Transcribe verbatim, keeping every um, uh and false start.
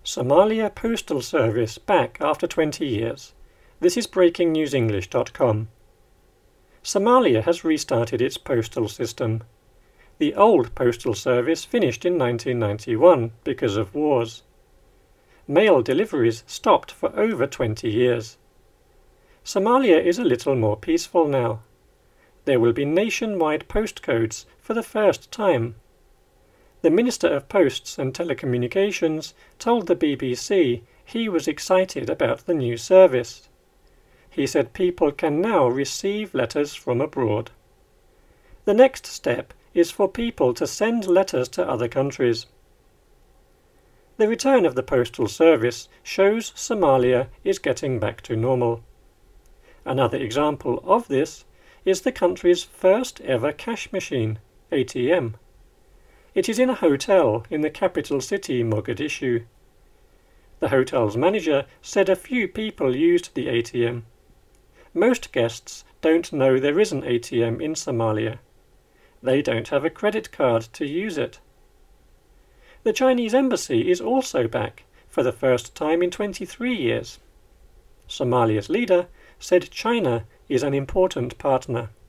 Somalia Postal Service back after twenty years. This is breaking news english dot com. Somalia has restarted its postal system. The old postal service finished in nineteen ninety-one because of wars. Mail deliveries stopped for over twenty years. Somalia is a little more peaceful now. There will be nationwide postcodes for the first time. The Minister of Posts and Telecommunications told the B B C he was excited about the new service. He said people can now receive letters from abroad. The next step is for people to send letters to other countries. The return of the postal service shows Somalia is getting back to normal. Another example of this is the country's first ever cash machine, A T M. It is in a hotel in the capital city, Mogadishu. The hotel's manager said a few people used the A T M. Most guests don't know there is an A T M in Somalia. They don't have a credit card to use it. The Chinese embassy is also back for the first time in twenty-three years. Somalia's leader said China is an important partner.